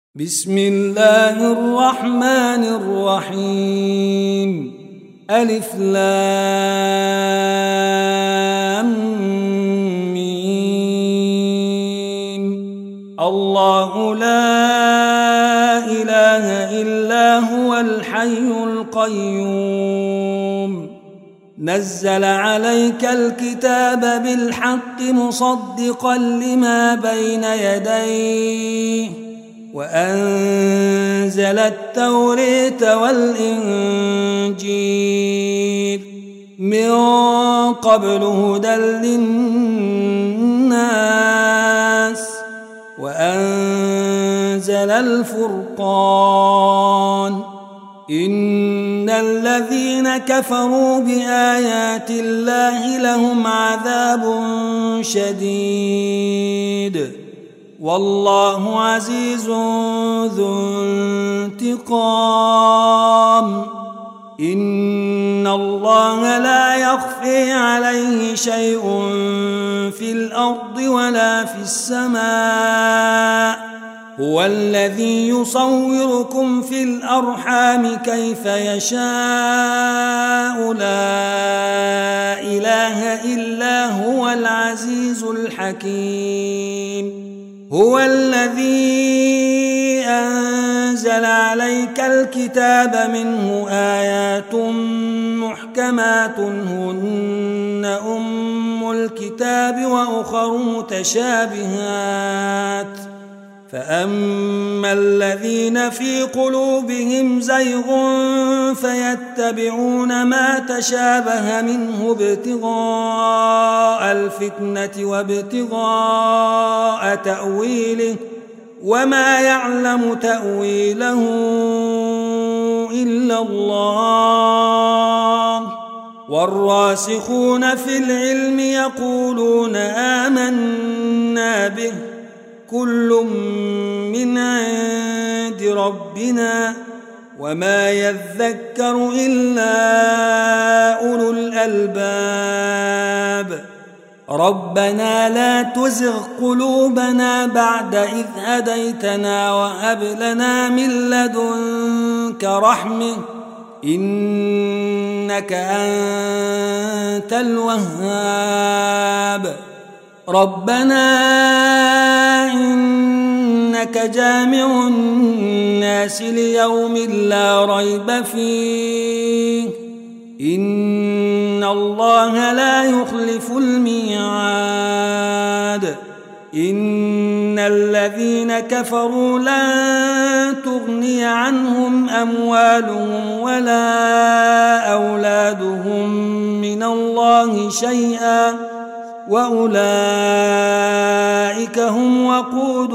بسم الله الرحمن الرحيم. ألف لام ميم. الله لا إله إلا هو الحي القيوم. نزل عليك الكتاب بالحق مصدقا لما بين يديه وأنزل التوراة والإنجيل من قبل هدى للناس وأنزل الفرقان. إن الذين كفروا بآيات الله لهم عذاب شديد والله عزيز ذو انتقام. إن الله لا يخفي عليه شيء في الأرض ولا في السماء. هو الذي يصوركم في الأرحام كيف يشاء. لا إله إلا هو العزيز الحكيم. هو الذي أنزل عليك الكتاب منه آيات محكمات هن أم الكتاب وأخر متشابهات. فأما الذين في قلوبهم زيغ فيتبعون ما تشابه منه ابتغاء الفتنة وابتغاء تأويله وما يعلم تأويله إلا الله. والراسخون في العلم يقولون آمنا به كل من عند ربنا وما يذكر إلا أولو الألباب. ربنا لا تزغ قلوبنا بعد إذ هديتنا وهب لنا من لدنك رحمة إنك أنت الوهاب. ربنا إنك جامع الناس ليوم لا ريب فيه إن الله لا يخلف الميعاد. إن الذين كفروا لن تغني عنهم أموالهم ولا أولادهم من الله شيئا وأولئك هم وقود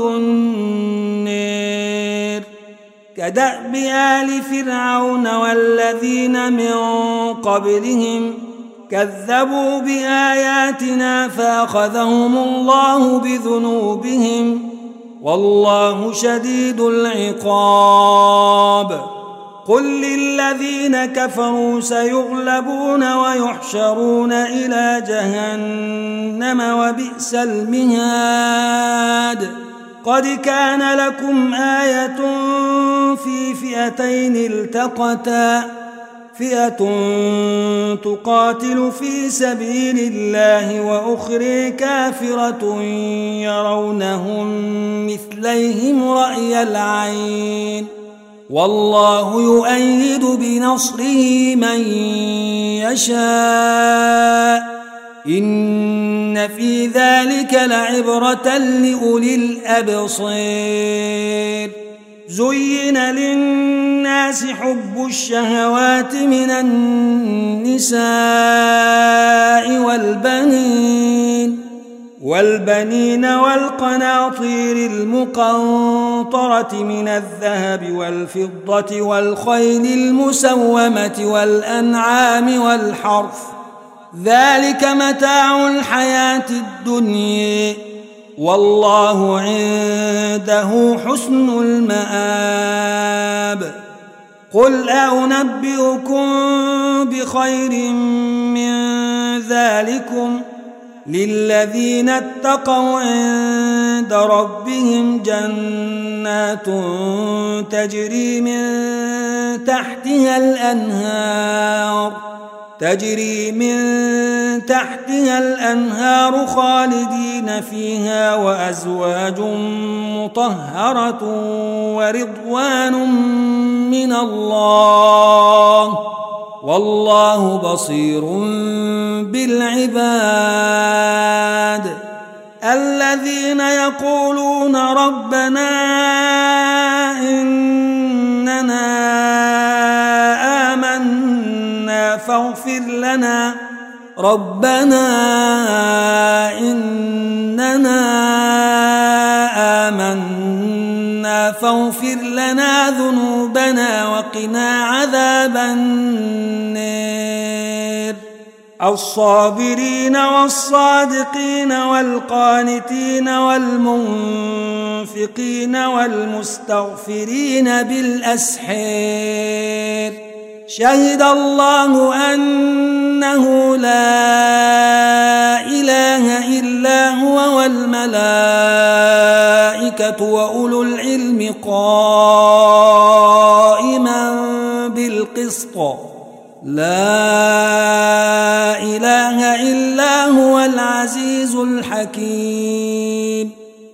النار. كدأب آل فرعون والذين من قبلهم كذبوا بآياتنا فأخذهم الله بذنوبهم والله شديد العقاب. قل للذين كفروا سيغلبون ويحشرون إلى جهنم وبئس المهاد. قد كان لكم آية في فئتين التقتا فئة تقاتل في سبيل الله وأخرى كافرة يرونهم مثليهم رأي العين والله يؤيد بنصره من يشاء. إن في ذلك لعبرة لأولي الأبصار. زين للناس حب الشهوات من النساء والبنين والقناطير المقنطرة من الذهب والفضة والخيل المسومة والأنعام والحرث ذلك متاع الحياة الدنيا والله عنده حسن المآب. قل أنبئكم بخير من ذلكم للذين اتقوا عند ربهم جنات تجري من تحتها الأنهار خالدين فيها وأزواج مطهرة ورضوان من الله والله بصير بالعباد الذين يقولون ربنا إننا آمنا فاغفر لنا ذنوبنا وقنا عذاب النار الصابرين والصادقين والقانتين والمنفقين والمستغفرين بالأسحار شهد الله أنه لا إله إلا هو والملائكة وأولو العلم قائما بالقسط لا إله إلا هو العزيز الحكيم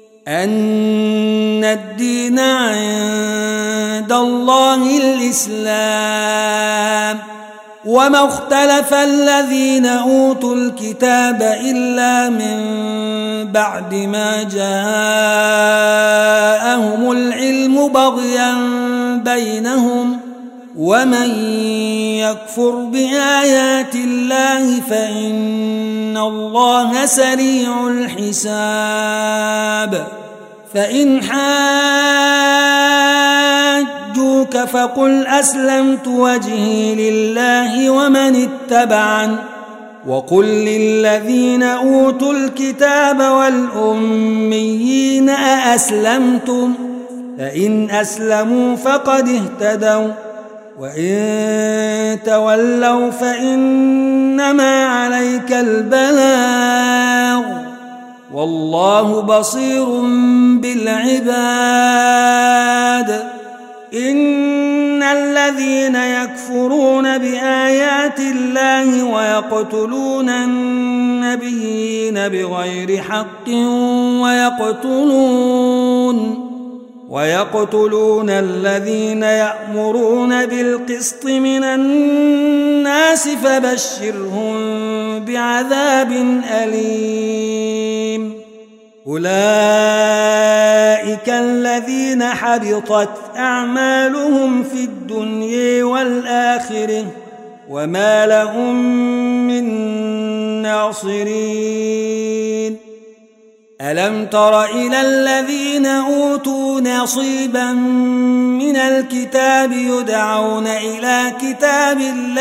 أن الدين عند الله الإسلام وما اختلف الذين أوتوا الكتاب إلا من بعد ما جاءهم العلم بغيا بينهم ومن يكفر بآيات الله فإن الله سريع الحساب فإن حاجوك فقل أسلمت وجهي لله ومن اتبعن وقل للذين أوتوا الكتاب والأميين أأسلمتم فإن أسلموا فقد اهتدوا وإن تولوا فإنما عليك البلاغ والله بصير بالعباد إن الذين يكفرون بآيات الله ويقتلون النبيين بغير حق ويقتلون الذين يأمرون بالقسط من الناس فبشرهم بعذاب أليم أولئك الذين حبطت أعمالهم في الدنيا والآخرة وما لهم من ناصرين ألم تر إلى الذين أوتوا نصيبا من الكتاب يدعون إلى كتاب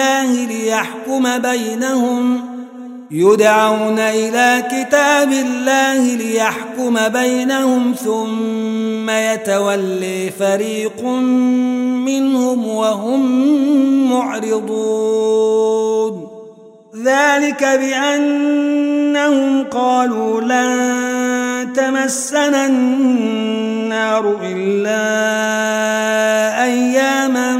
الله ليحكم بينهم ثم يتولي فريق منهم وهم معرضون ذلك بأنهم قالوا لن تمسنا النار إلا أياما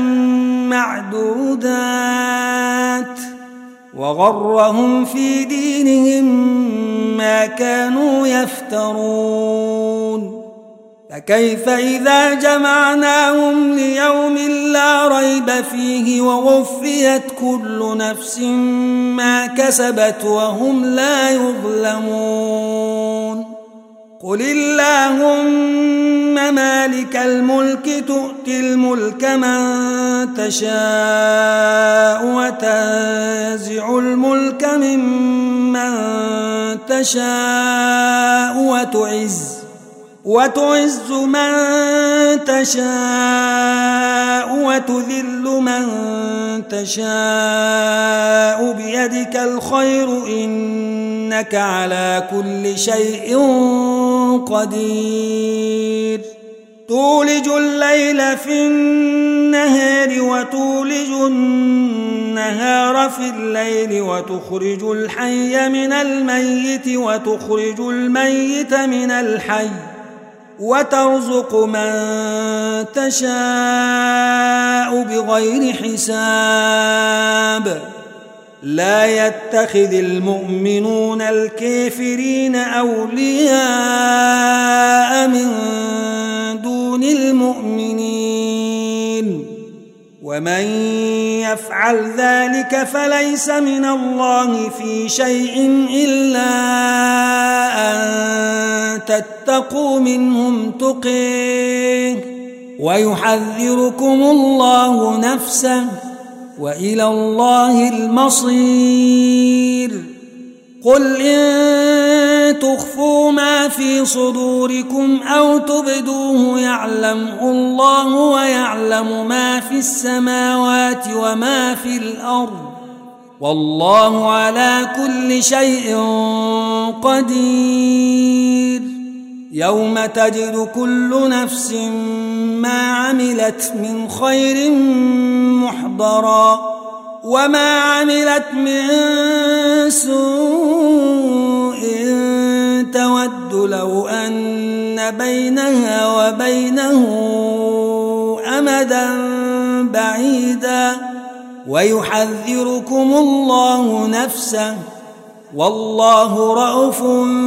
معدودات وغرهم في دينهم ما كانوا يفترون فكيف إذا جمعناهم ليوم لا ريب فيه ووفيت كل نفس ما كسبت وهم لا يظلمون قل اللهم مالك الملك تؤتي الملك من تشاء وتنزع الملك ممن تشاء وتعز من تشاء وتذل من تشاء بيدك الخير إنك على كل شيء قدير تولج الليل في النهار وتولج النهار النهار في الليل وتخرج الحي من الميت وتخرج الميت من الحي وترزق من تشاء بغير حساب لا يتخذ المؤمنون الكافرين أولياء من دون المؤمنين ومن يفعل ذلك فليس من الله في شيء إلا أن تتقوا منهم تقيه ويحذركم الله نفسه وإلى الله المصير قل إن تخفوا ما في صدوركم أو تبدوه يعلمه الله ويعلم ما في السماوات وما في الأرض والله على كل شيء قدير يوم تجد كل نفس ما عملت من خير محضرا وما عملت من سوء تود لو أن بينها وبينه أمدا بعيدا ويحذركم الله نفسه والله رءوف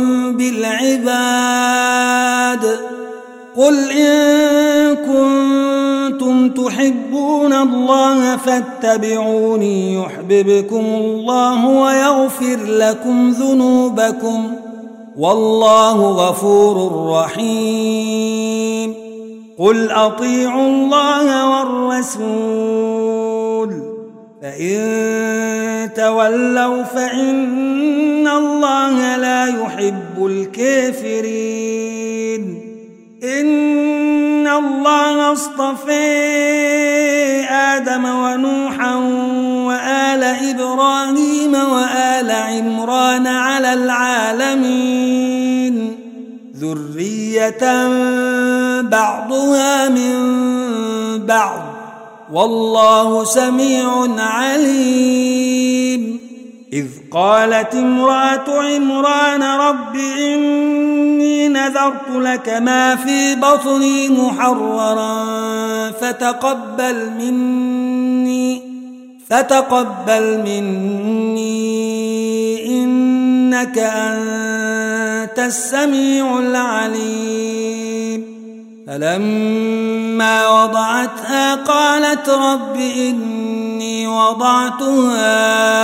بالعباد قل إن كنتم تحبون الله فاتبعوني يحببكم الله ويغفر لكم ذنوبكم والله غفور رحيم قل أطيعوا الله والرسول فإن تولوا فإن الله لا يحب الكافرين إن الله اصطفى آدم ونوحا وآل إبراهيم وآل عمران على العالمين ذرية بعضها من بعض والله سميع عليم إذ قالت امرأة عمران رب إني نذرت لك ما في بطني محررا فتقبل مني إنك أنت السميع العليم فلما وضعتها قالت رب إني وضعتها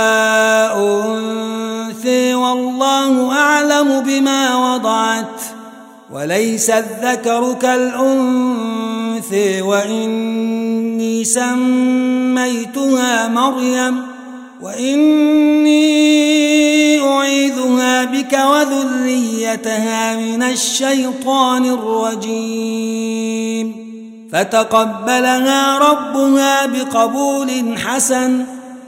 أنثى والله أعلم بما وضعت وليس الذكر كالأنثى وإني سميتها مريم وإني أعيذها بك وذريتها من الشيطان الرجيم فتقبلها ربها بقبول حسن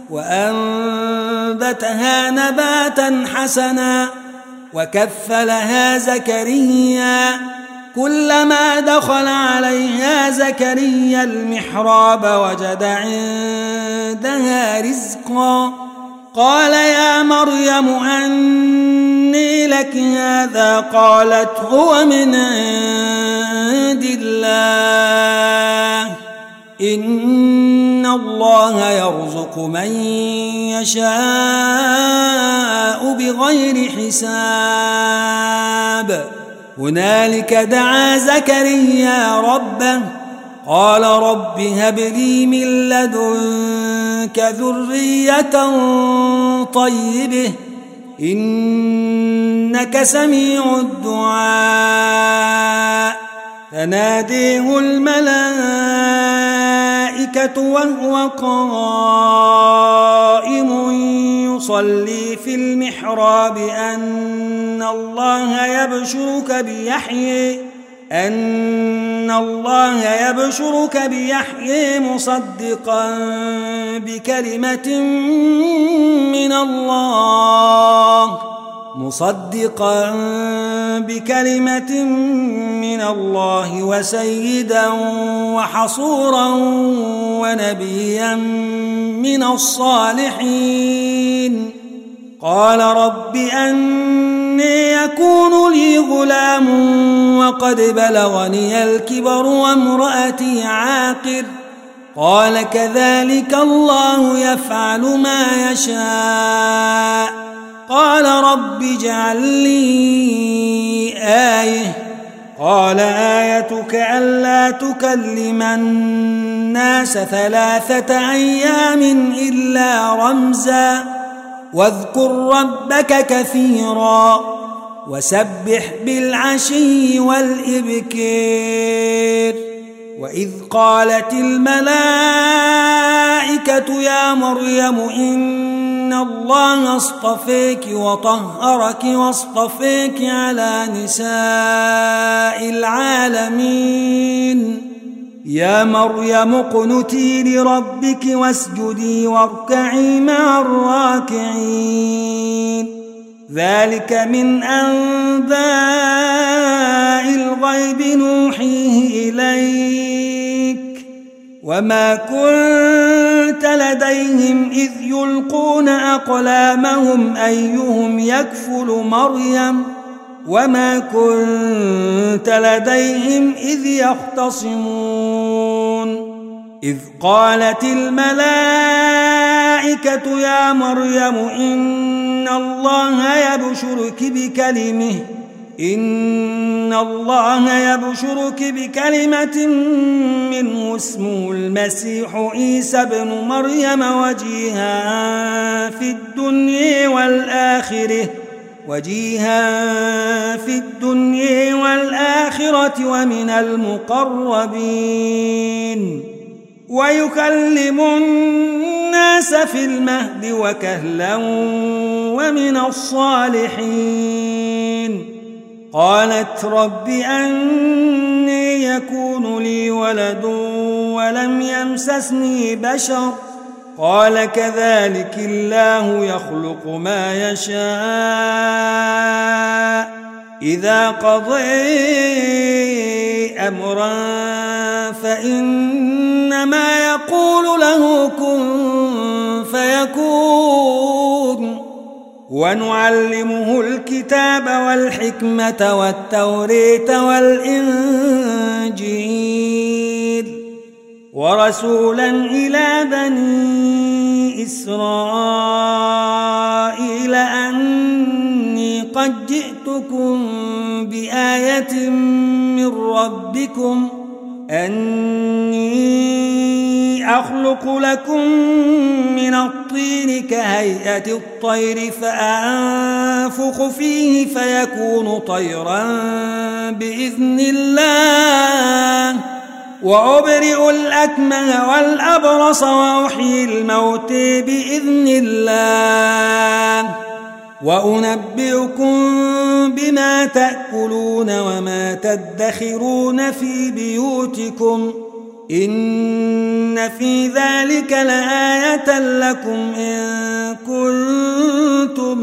وأنبتها نباتا حسنا وكفلها زكريا كلما دخل عليها زكريا المحراب وجد عندها رزقا قال يا مريم أني لك هذا قالت هو من عند الله إن الله يرزق من يشاء بغير حساب هنالك دعا زكريا ربه قال رب هب لي من لدنك ذرية طيبة إنك سميع الدعاء فناديه الملائكة وهو قائم يصلي في المحراب أن الله يبشرك بيحيى مصدقا بكلمة من الله مصدقا بكلمة من الله وسيدا وحصورا ونبيا من الصالحين. قال رب أني يكون لي غلام وقد بلغني الكبر وامرأتي عاقر. قال كذلك الله يفعل ما يشاء. قال رب اجعل لي آية. قال آيتك ألا تكلم الناس 3 أيام إلا رمزا واذكر ربك كثيرا وسبح بالعشي والإبكار. وإذ قالت الملائكة يا مريم إن الله اصطفيك وطهرك واصطفيك على نساء العالمين. يا مريم اقنتي لربك واسجدي واركعي مع الراكعين. ذلك من أنباء الغيب نوحيه إليك وما كنت لديهم إذ يلقون أقلامهم أيهم يكفل مريم وما كنت لديهم إذ يختصمون. إذ قالت الملائكة يا مريم إن الله يبشرك بكلمة منه اسمه المسيح عيسى بن مريم وجيها في الدنيا والآخرة ومن المقربين ويكلم الناس في المهد وكهلا ومن الصالحين. قالت رب أني يكون لي ولد ولم يمسسني بشر. قال كذلك الله يخلق ما يشاء إذا قضى أمرا فإنما يقول له كن فيكون. ونعلمه الكتاب والحكمة والتوراة والإنجيل ورسولا إلى بني إسرائيل أني قد جئتكم بآية من ربكم أني أخلق لكم من الطين كهيئة الطير فأنفخ فيه فيكون طيرا بإذن الله وأبرئ الأكمه والأبرص وأحيي الموت بإذن الله وأنبئكم بما تأكلون وما تدخرون في بيوتكم إن في ذلك لآية لكم إن كنتم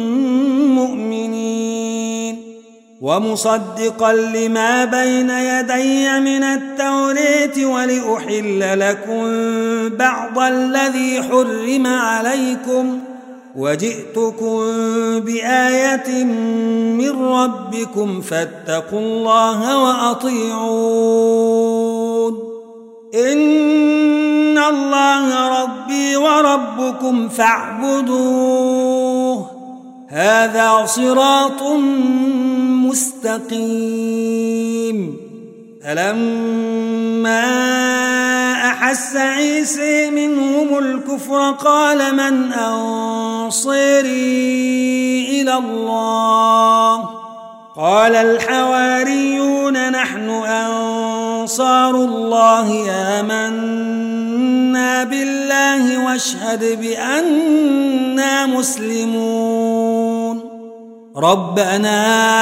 مؤمنين. ومصدقا لما بين يدي من التوراة ولأحل لكم بعض الذي حرم عليكم وجئتكم بآية من ربكم فاتقوا الله وأطيعون. إن الله ربي وربكم فاعبدوه هذا صراط مستقيم. فلما أحس عيسى منهم الكفر قال من أنصاري إلى الله قال الحواريون نحن أنصار الله آمنا بالله واشهد بأننا مسلمون. ربنا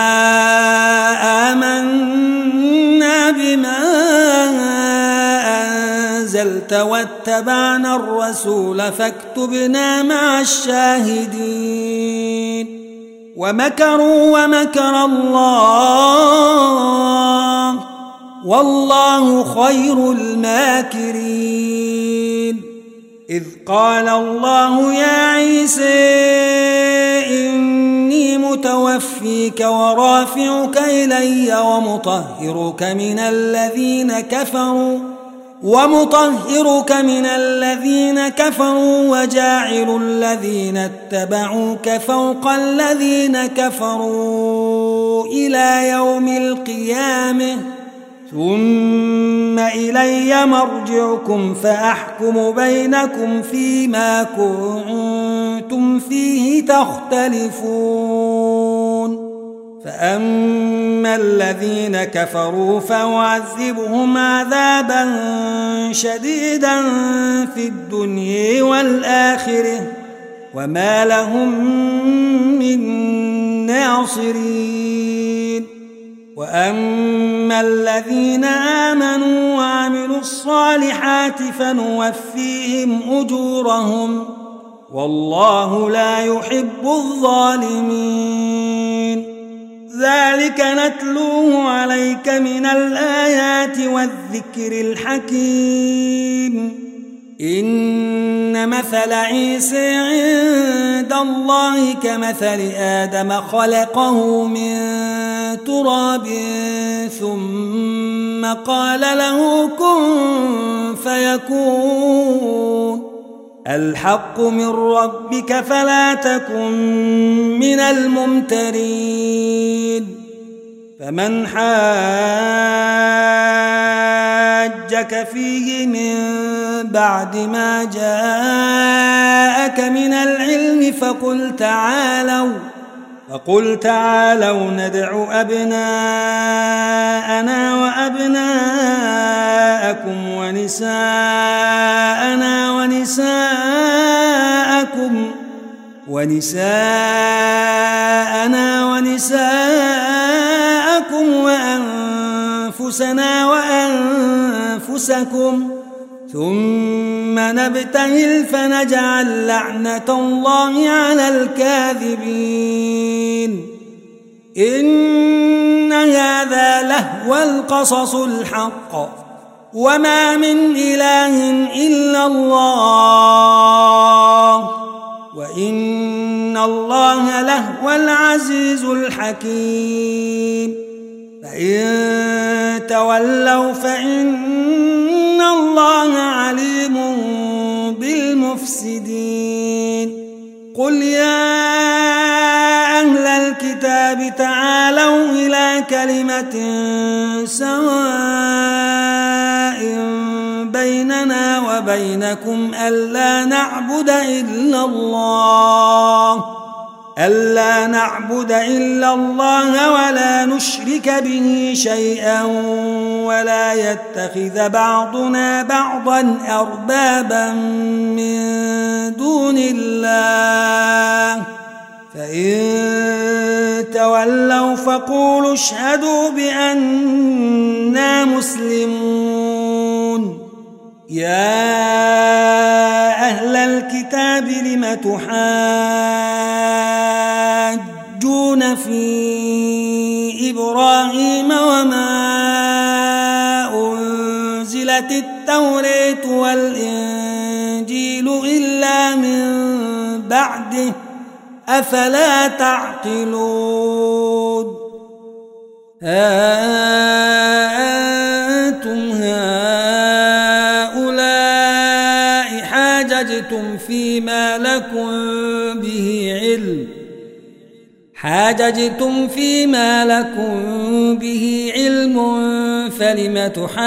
آمنا بما أنزلت واتبعنا الرسول فاكتبنا مع الشاهدين. ومكروا ومكر الله والله خير الماكرين إذ قال الله يا عيسى إني متوفيك ورافعك إلي ومطهرك من الذين كفروا وجاعل الذين اتبعوك فوق الذين كفروا إلى يوم القيامة ثم إلي مرجعكم فأحكم بينكم فيما كنتم فيه تختلفون فأما الذين كفروا فأعذبهم عذابا شديدا في الدنيا والآخرة وما لهم من ناصرين وأما الذين آمنوا وعملوا الصالحات فنوفيهم أجورهم والله لا يحب الظالمين ذلك نتلوه عليك من الآيات والذكر الحكيم إن مثل عيسى عند الله كمثل آدم خلقه من تراب ثم قال له كن فيكون الحق من ربك فلا تكن من الممترين فمن حاجك فيه من بعد ما جاءك من العلم فقل تعالوا ندع أبناءنا وأبناءكم ونساءنا ونساءكم وأنفسنا وأنفسكم ثم نبتهل فنجعل لعنة الله على الكاذبين إن هذا لهو القصص الحق وما من إله إلا الله وإن الله لهو العزيز الحكيم فإن تولوا فإن الله عليم بالمفسدين قل يا أهل الكتاب تعالوا إلى كلمة سواء بيننا وبينكم ألا نعبد إلا الله ولا نشرك به شيئا ولا يتخذ بعضنا بعضا أربابا من دون الله فإن تولوا فقولوا اشهدوا بأننا مسلمون يا أهل الكتاب لم تحاجون في إبراهيم وما أنزلت التوراة والإنجيل إلا من بعده أفلا تعقلون أنتم هؤلاء حاججتم فيما لكم به علم فلم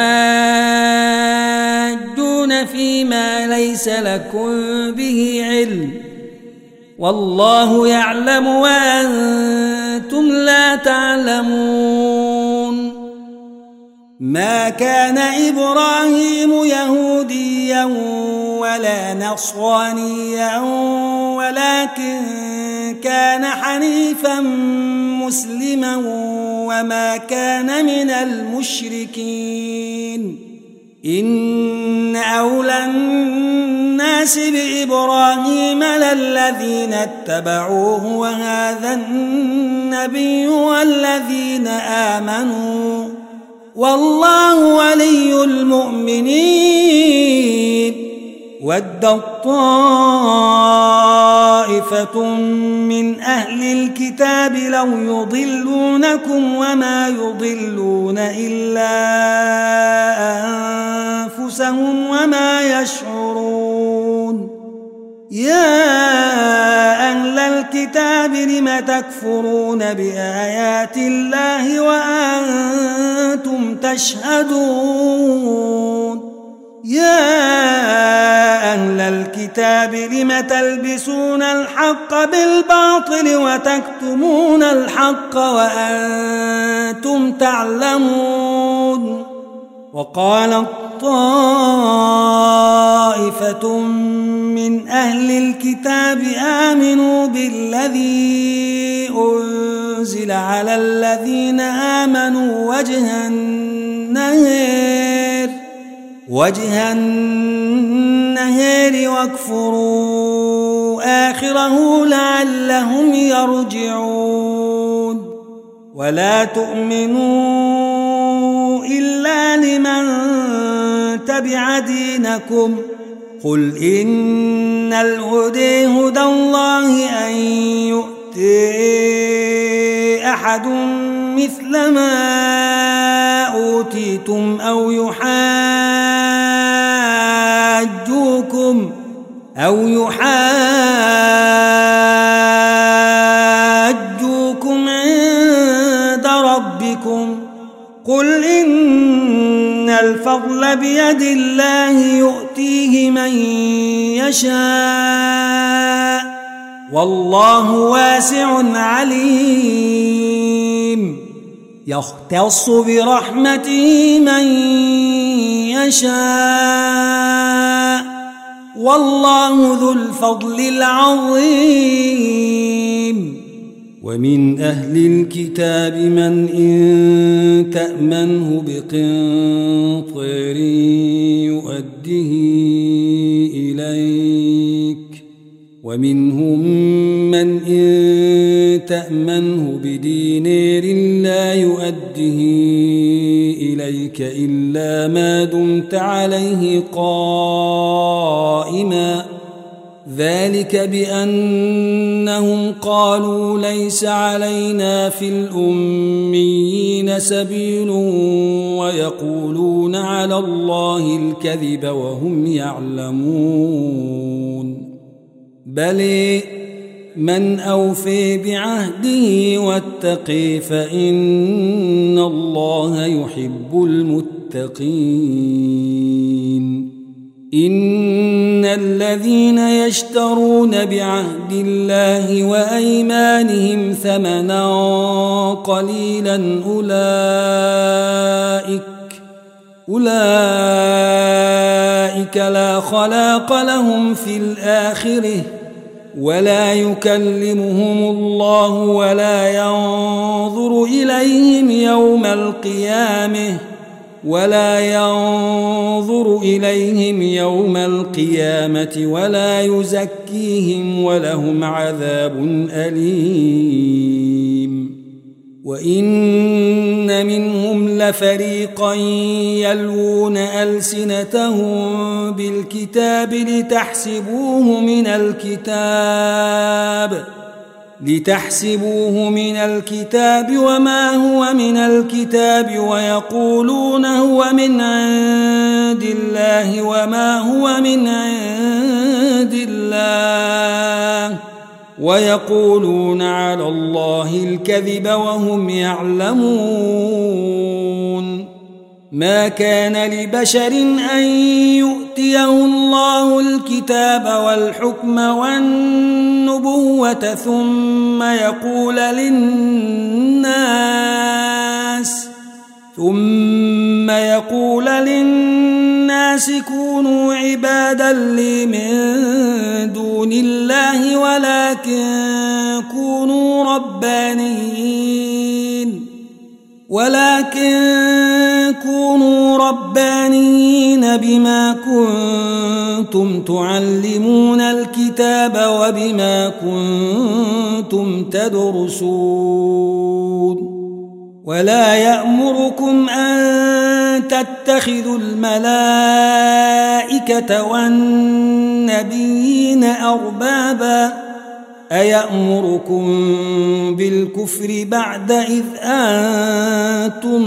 تحاجون فيما ليس لكم به علم والله يعلم وأنتم لا تعلمون ما كان إبراهيم يهوديا ولا نصرانيا ولكن كان حنيفا مسلما وما كان من المشركين إن أولى الناس حسب إبراهيم للذين اتبعوه وهذا النبي والذين آمنوا والله ولي المؤمنين. ودت طائفة من أهل الكتاب لو يضلونكم وما يضلون إلا أنفسهم وما يشعرون. يا أهل الكتاب لم تكفرون بآيات الله وأنتم تشهدون. يا أهل الكتاب لم تلبسون الحق بالباطل وتكتمون الحق وأنتم تعلمون. وقالت طائفة من أهل الكتاب آمنوا بالذي أنزل على الذين آمنوا وجه النهار واكفروا آخره لعلهم يرجعون. ولا تؤمنوا إلا لمن تبع دينكم. قل إن الهدى هدى الله أن يؤتي أحد مثل ما أوتيتم أو يحاجوكم عند ربكم. قل إن الفضل بيد الله يؤتيه من يشاء والله واسع عليم. يختص برحمته من يشاء والله ذو الفضل العظيم. ومن أهل الكتاب من إن تأمنه بقنطير يؤده إليك ومنهم من إن تأمنه بدينار لا يؤده إليك إلا ما دمت عليه قائما. ذلك بأنهم قالوا ليس علينا في الأميين سبيل ويقولون على الله الكذب وهم يعلمون. بل من أوفي بعهده واتقي فإن الله يحب المتقين. إن الذين يشترون بعهد الله وأيمانهم ثمنا قليلا أولئك لا خلاق لهم في الآخرة ولا يكلمهم الله ولا ينظر إليهم يوم القيامة ولا يزكيهم ولهم عذاب أليم. وإن منهم لفريقا يلوون ألسنتهم بالكتاب لتحسبوه من الكتاب وما هو من الكتاب ويقولون هو من عند الله وما هو من عند الله ويقولون على الله الكذب وهم يعلمون. ما كان لبشر أن يؤتيه الله الكتاب والحكم والنبوة ثم يقول للناس كونوا عبادا لي من دون الله ولكن كونوا ربانيين بما كنتم كنتم تعلمون الكتاب وبما كنتم تدرسون ولا يأمركم أن تتخذوا الملائكة والنبيين أربابا أيأمركم بالكفر بعد إذ أنتم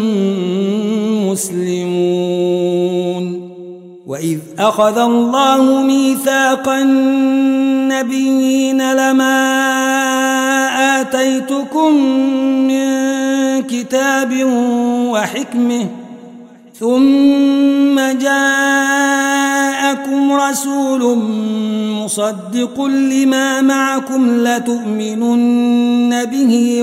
مسلمون وإذ أخذ الله ميثاق النبيين لما آتيتكم من كتاب وحكمة ثم جاءكم رسول مصدق لما معكم لتؤمنن به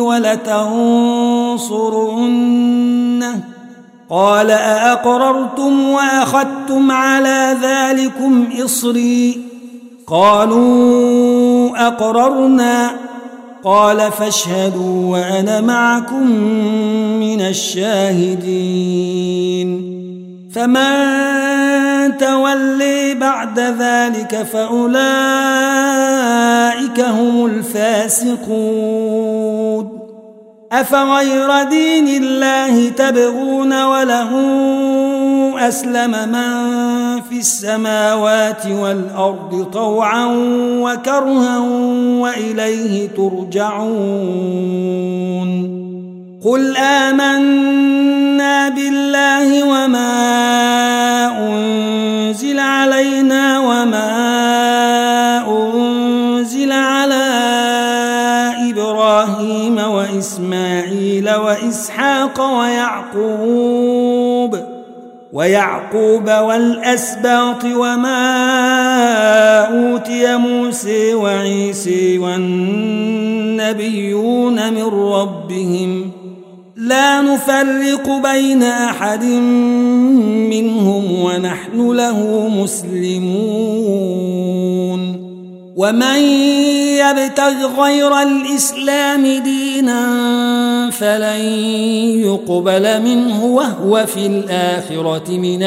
ولتنصرنه قال أأقررتم وأخذتم على ذلكم إصري قالوا أقررنا قال فاشهدوا وأنا معكم من الشاهدين فمن تولي بعد ذلك فأولئك هم الفاسقون أفغير دين الله تبغون وله أسلم من في السماوات والأرض طوعا وكرها وإليه ترجعون قل آمنا بالله وما أنزل علينا وما أنزل على إبراهيم وإسماعيل وإسحاق ويعقوب والأسباط وما أوتي موسى وعيسى والنبيون من ربهم لا نفرق بين أحد منهم ونحن له مسلمون ومن يبتغ غير الإسلام دينا فلن يقبل منه وهو في الآخرة من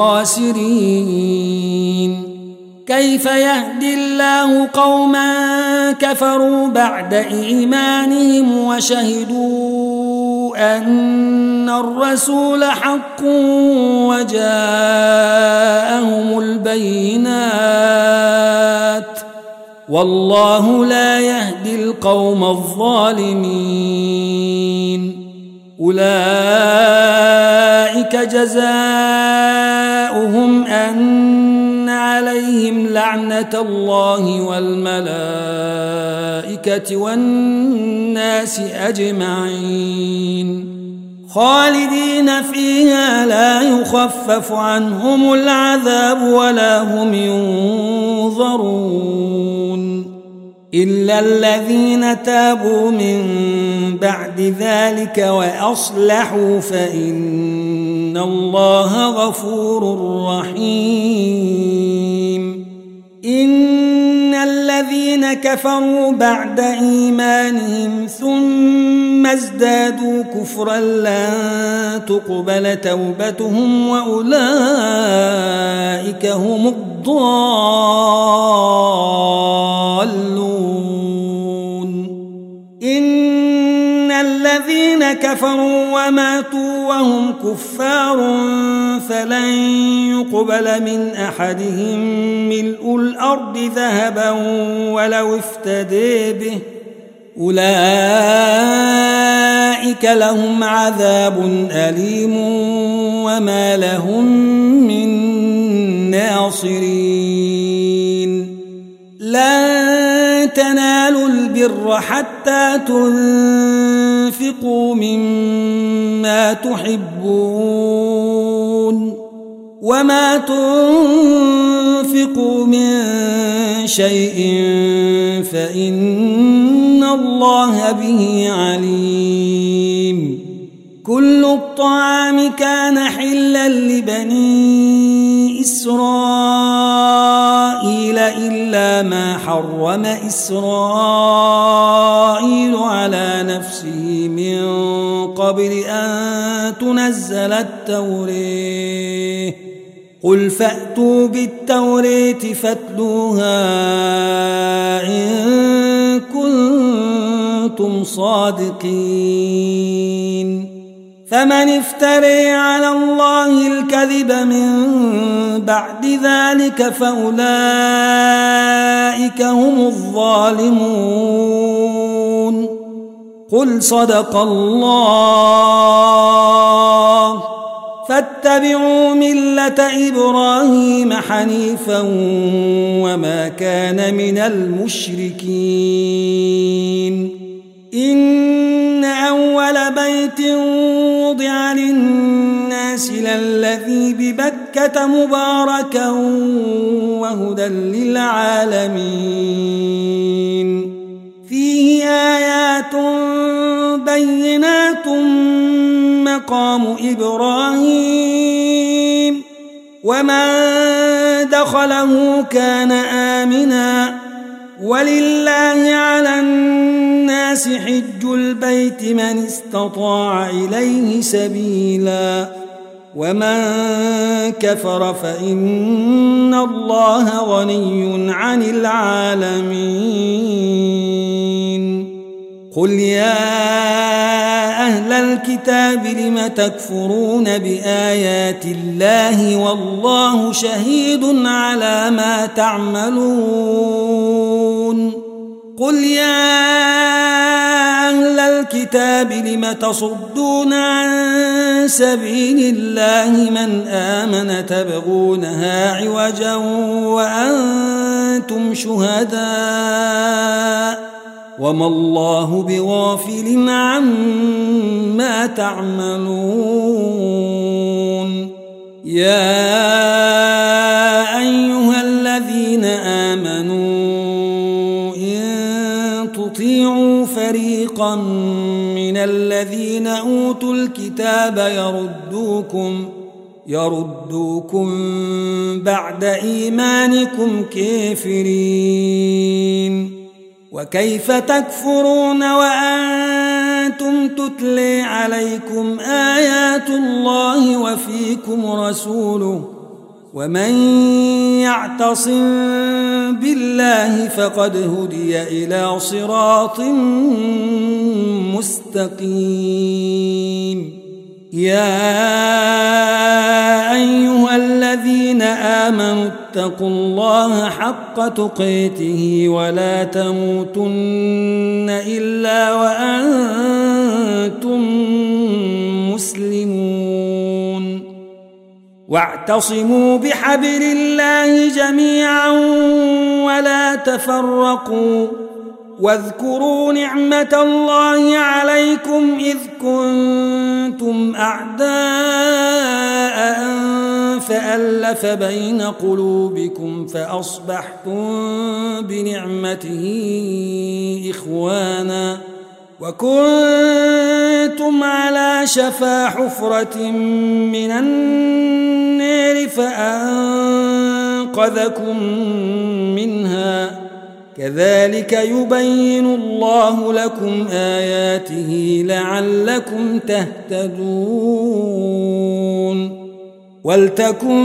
الخاسرين كيف يهدي الله قوما كفروا بعد إيمانهم وشهدوا أن الرسول حق وجاءهم البينات والله لا يهدي القوم الظالمين أولئك جزاؤهم أن عليهم لعنة الله والملائكة والناس أجمعين خالدين فيها لا يخفف عنهم العذاب ولا هم ينظرون إلا الذين تابوا من بعد ذلك وأصلحوا فإن الله غفور رحيم إن الذين كفروا بعد إيمانهم ثم ازدادوا كفرا لن تقبل توبتهم وأولئك هم الضالون إن الذين كفروا وماتوا وهم كفار فلن يقبل من أحدهم ملء الأرض ذهبا ولو افتدي به أولئك لهم عذاب أليم وما لهم من ناصرين لن تنالوا البر حتى تنفقوا مما تحبون وما تنفقوا من شيء فإن الله به عليم كل الطعام كان حلا لبني إسرائيل إلا ما حرم إسرائيل على نفسه من قبل أن تنزل التوراة قل فأتوا بالتوراة فاتلوها إن كنتم صادقين فمن افتري على الله الكذب من بعد ذلك فأولئك هم الظالمون قل صدق الله فاتبعوا ملة إبراهيم حنيفا وما كان من المشركين إن أول بيت وضع للناس للذي ببكة مباركا وهدى للعالمين فيه آيات بينات مقام إبراهيم ومن دخله كان آمنا ولله على الناس حج البيت من استطاع إليه سبيلا ومن كفر فإن الله غني عن العالمين قل يا أهل الكتاب لم تكفرون بآيات الله والله شهيد على ما تعملون قل يا أهل الكتاب لم تصدون عن سبيل الله من آمن تبغونها عوجا وأنتم شهداء وما الله بغافل عما تعملون يا أيها الذين آمنوا إن تطيعوا فريقا من الذين أوتوا الكتاب يردوكم بعد إيمانكم كافرين وكيف تكفرون وأنتم تتلي عليكم آيات الله وفيكم رسوله ومن يعتصم بالله فقد هدي إلى صراط مستقيم يا أيها الذين آمنوا اتقوا الله حق تقاته ولا تموتن إلا وأنتم مسلمون واعتصموا بحبل الله جميعا ولا تفرقوا واذكروا نعمة الله عليكم إذ كنتم أعداء فألف بين قلوبكم فأصبحتم بنعمته إخوانا وكنتم على شفا حفرة من النار فأنقذكم منها كذلك يبين الله لكم آياته لعلكم تهتدون ولتكن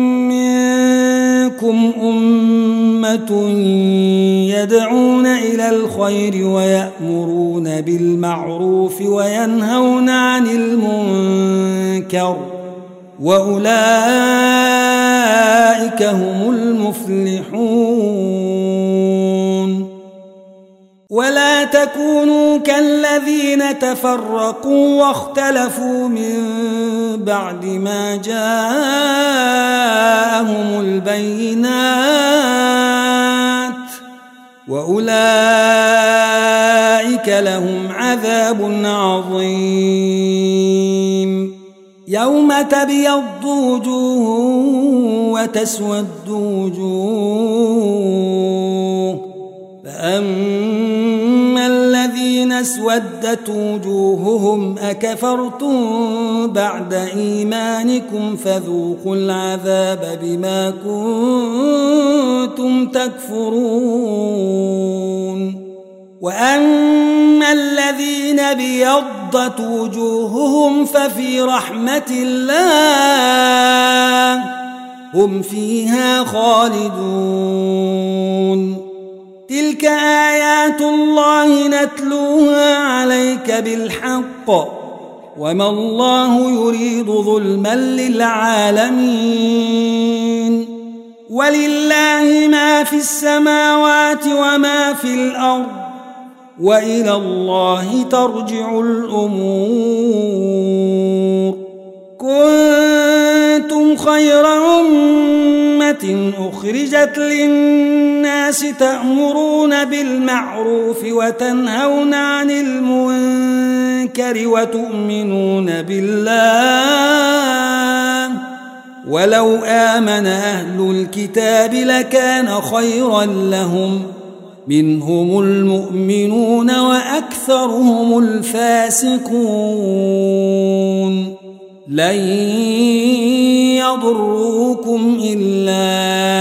منكم أمة يدعون إلى الخير ويأمرون بالمعروف وينهون عن المنكر وأولئك هم المفلحون ولا تكونوا كالذين تفرقوا واختلفوا من بعد ما جاءهم البينات وأولئك لهم عذاب عظيم يوم تبيض وجوه وتسود وجوه فأما الذين اسودت وجوههم أكفرتم بعد إيمانكم فذوقوا العذاب بما كنتم تكفرون وأما الذين بيضت وجوههم ففي رحمة الله هم فيها خالدون تلك آيات الله نتلوها عليك بالحق وما الله يريد ظلما للعالمين ولله ما في السماوات وما في الأرض وإلى الله ترجع الأمور كنتم خير أمة أخرجت للناس تأمرون بالمعروف وتنهون عن المنكر وتؤمنون بالله ولو آمن أهل الكتاب لكان خيرا لهم منهم المؤمنون وأكثرهم الفاسقون لن يضروكم إلا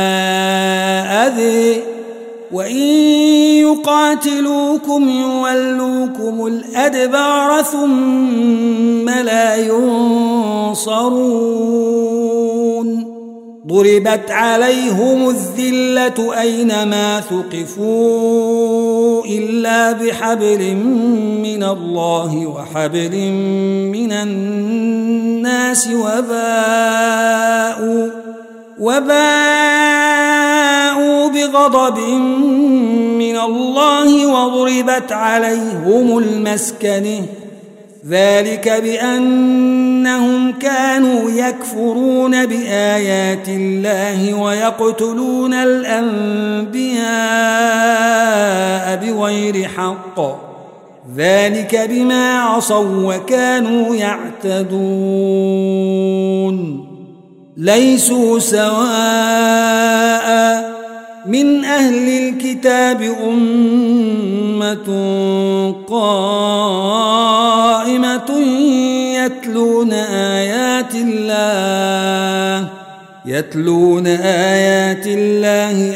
أذى وإن يقاتلوكم يولوكم الأدبار ثم لا ينصرون ضربت عليهم الذلة أينما ثقفوا إلا بحبل من الله وحبل من الناس وباءوا بغضب من الله وضربت عليهم المسكنة ذلك بأنهم كانوا يكفرون بآيات الله ويقتلون الأنبياء بغير حق ذلك بما عصوا وكانوا يعتدون ليسوا سواء من أهل الكتاب أمة قائمة يتلون آيات الله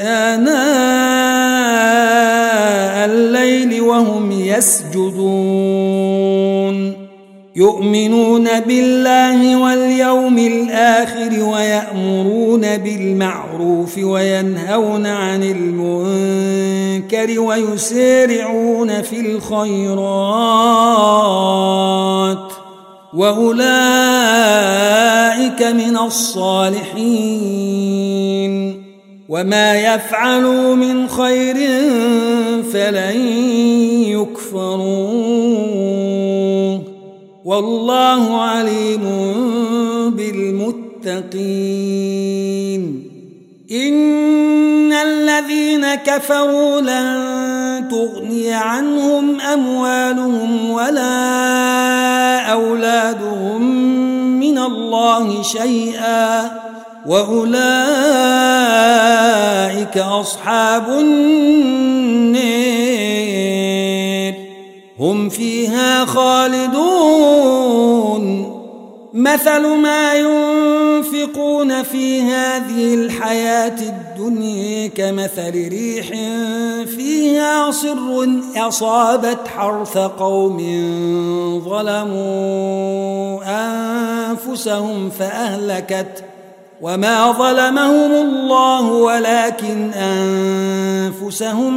آناء الليل وهم يسجدون يؤمنون بالله واليوم الآخر ويأمرون بالمعروف وينهون عن المنكر ويسارعون في الخيرات وأولئك من الصالحين وما يفعلوا من خير فلن يكفروا والله عليم بالمتقين إن الذين كفروا لن تغني عنهم أموالهم ولا أولادهم من الله شيئا وأولئك أصحاب النار هم فيها خالدون مثل ما ينفقون في هذه الحياة الدنيا كمثل ريح فيها صر أصابت حرث قوم ظلموا أنفسهم فأهلكت وما ظلمهم الله ولكن أنفسهم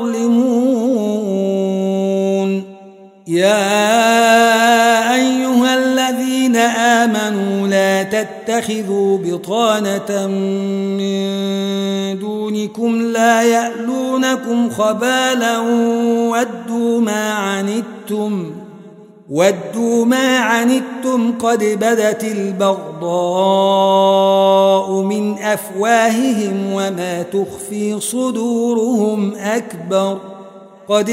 يظلمون يا أيها الذين آمنوا لا تتخذوا بطانة من دونكم لا يألونكم خبالا ودوا ما عنتم قد بدت البغضاء من أفواههم وما تخفي صدورهم أكبر قد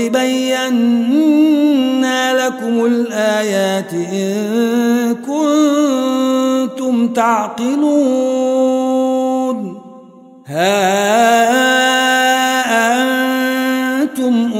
بينا لكم الآيات إن كنتم تعقلون ها أنتم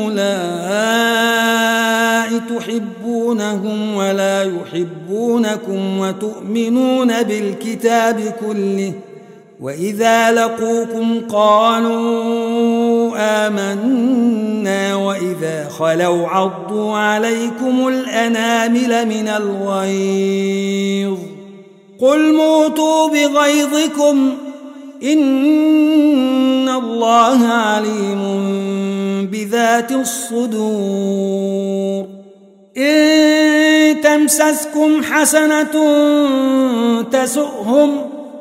أولئك تحبونهم ولا يحبونكم وتؤمنون بالكتاب كله وإذا لقوكم قالوا آمنا وإذا خلوا عضوا عليكم الأنامل من الغيظ قل موتوا بغيظكم إن الله عليم بذات الصدور إن تمسسكم حسنة تسؤهم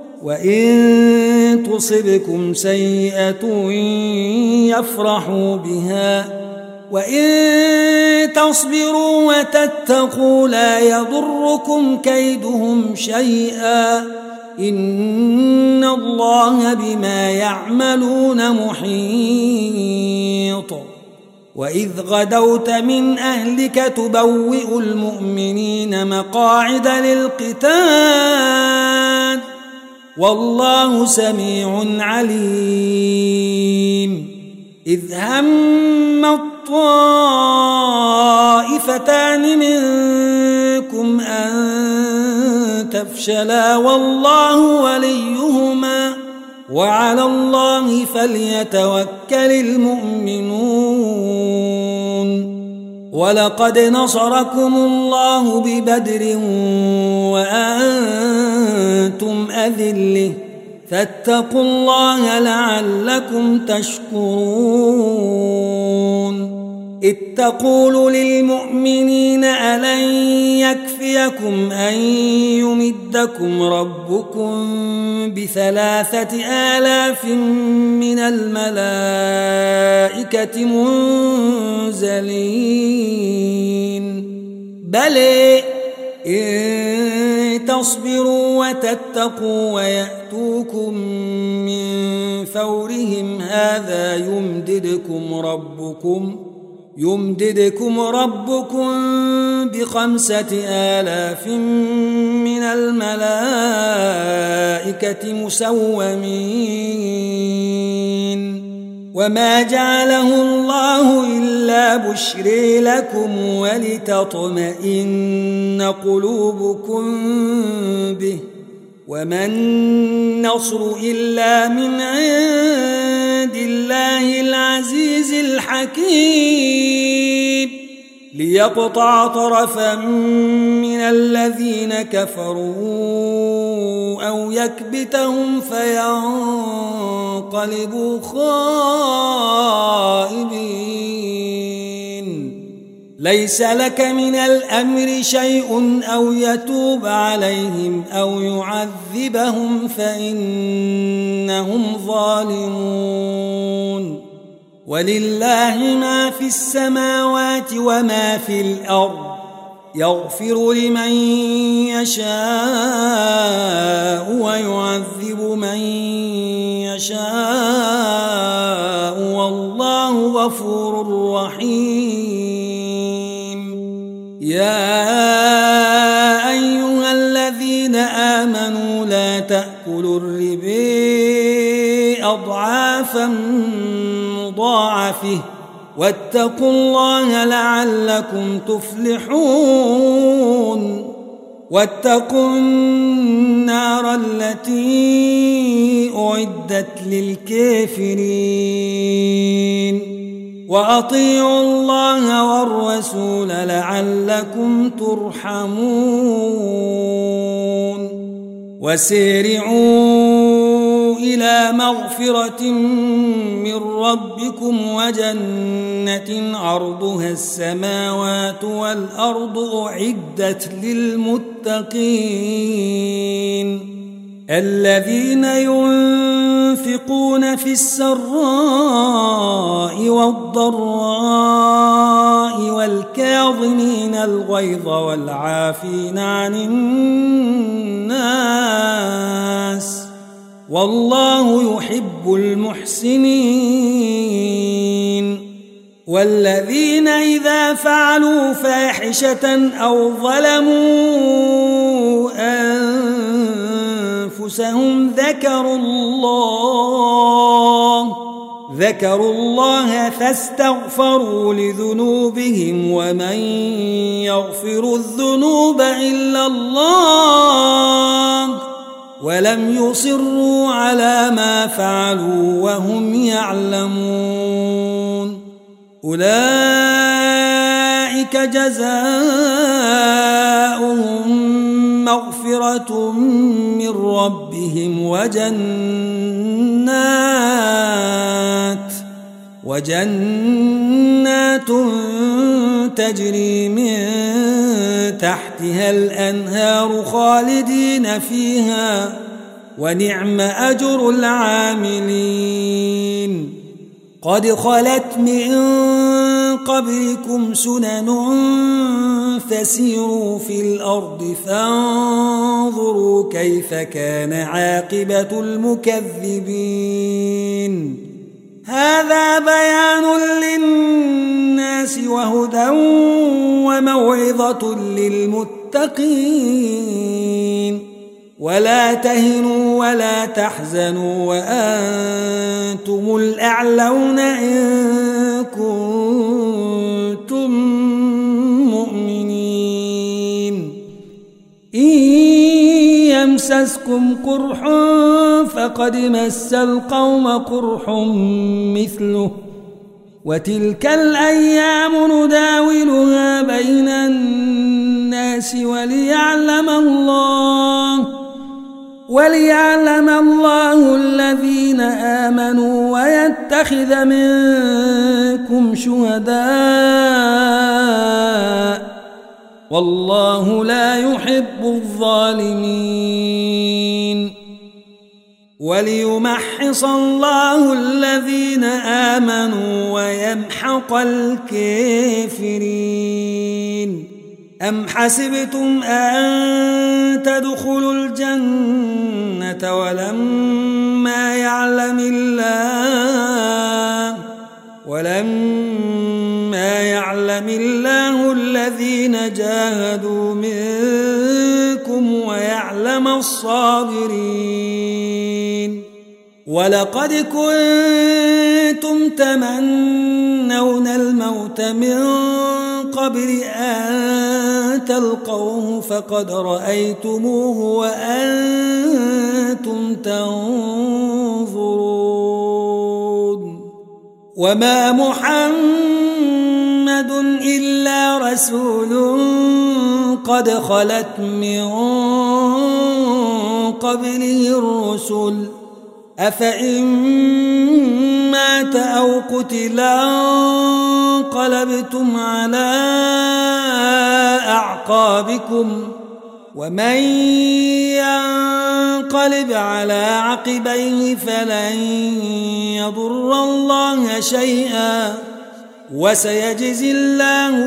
وإن تصبكم سيئة يفرحوا بها وإن تصبروا وتتقوا لا يضركم كيدهم شيئا إن الله بما يعملون محيط وإذ غدوت من أهلك تبوئ المؤمنين مقاعد للقتال والله سميع عليم إذ هم الطائفتان منكم أن تفشلا والله وليهما وعلى الله فليتوكل المؤمنون ولقد نصركم الله ببدر وأنتم أذلة فاتقوا الله لعلكم تشكرون إذ تقول للمؤمنين ألن يكفيكم أن يمدكم ربكم ب3,000 من الملائكة منزلين بلى إن تصبروا وتتقوا ويأتوكم من فورهم هذا يمددكم ربكم ب5,000 من الملائكة مسومين وما جعله الله إلا بشرى لكم ولتطمئن قلوبكم به وما النصر إلا من عند الله العزيز الحكيم ليقطع طرفا من الذين كفروا أو يكبتهم فينقلبوا خائبين ليس لك من الأمر شيء أو يتوب عليهم أو يعذبهم فإنهم ظالمون ولله ما في السماوات وما في الأرض يغفر لمن يشاء ويعذب من يشاء والله غفور رحيم يا أيها الذين آمنوا لا تأكلوا الربا أضعافا مضاعفة واتقوا الله لعلكم تفلحون واتقوا النار التي أعدت للكافرين وأطيعوا الله والرسول لعلكم ترحمون وسارعوا إلى مغفرة من ربكم وجنة عرضها السماوات والأرض أعدت للمتقين الذين ينفقون في السراء والضراء والكاظمين الغيظ والعافين عن الناس والله يحب المحسنين والذين إذا فعلوا فاحشة أو ظلموا أنفسهم ذكروا الله فاستغفروا لذنوبهم ومن يغفر الذنوب إلا الله ولم يصروا على ما فعلوا وهم يعلمون أولئك جزاؤهم مغفرة من ربهم وجنات وجنات تجري من تحتها الأنهار خالدين فيها ونعم أجر العاملين قد خلت من قبلكم سنن فسيروا في الأرض فانظروا كيف كان عاقبة المكذبين هذا بيان للناس وهدى وموعظة للمتقين ولا تهنوا ولا تحزنوا وأنتم الأعلون إن كنتم مؤمنين إن يمسسكم قرح فقد مس القوم قرح مثله وتلك الأيام نداولها بين الناس وليعلم الله الذين آمنوا ويتخذ منكم شهداء والله لا يحب الظالمين وليمحص الله الذين آمنوا ويمحق الكافرين أم حسبتم أن تدخلوا الجنة ولما يعلم الله الذين جاهدوا منكم ويعلم الصابرين ولقد كنتم تمنون الموت من قبل أن تلقوه فقد رأيتموه وأنتم تنظرون وما محمد إلا رسول قد خلت من قبله الرسل أفإن مات أو قتلا انقلبتم على أعقابكم ومن ينقلب على عقبيه فلن يضر الله شيئا وسيجزي الله